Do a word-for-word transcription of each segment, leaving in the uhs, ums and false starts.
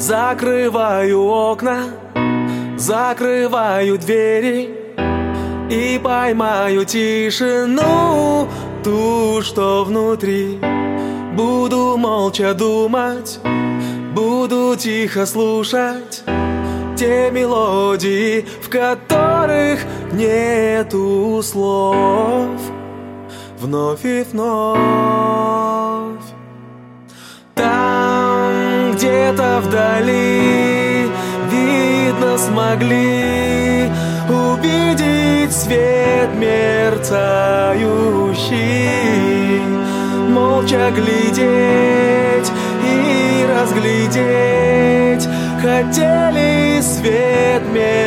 Закрываю окна, закрываю двери и поймаю тишину, ту, что внутри. Буду молча думать, буду тихо слушать те мелодии, в которых нету слов. Вновь и вновь. Там где-то вдали видно смогли увидеть свет мерцающий, молча глядеть и разглядеть хотели свет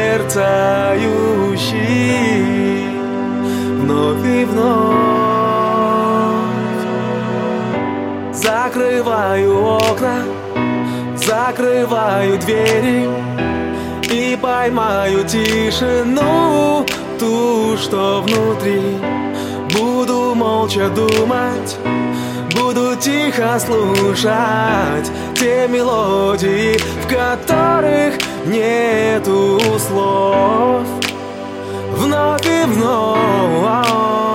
мерцающий. Вновь и вновь. Закрываю окна, закрываю двери и поймаю тишину, ту, что внутри. Буду молча думать, буду тихо слушать те мелодии, в которых нету слов. Вновь и вновь.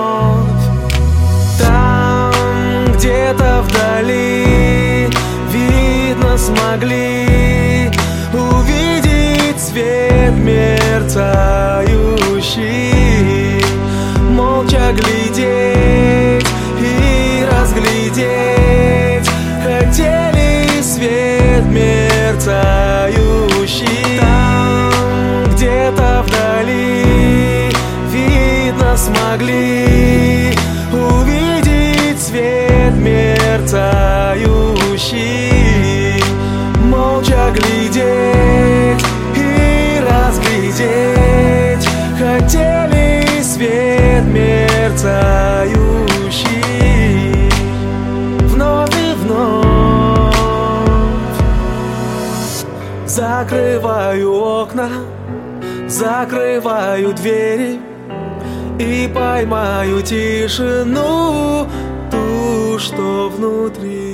Там где-то вдали видно смогли увидеть свет мерцающий, молча глядеть и разглядеть хотели свет мерцающий. Там где-то вдали видно смогли увидеть свет мерцающий, молча глядеть и разглядеть хотели свет мерцающий. Вновь и вновь. Закрываю окна, закрываю двери и поймаю тишину, ту, что внутри.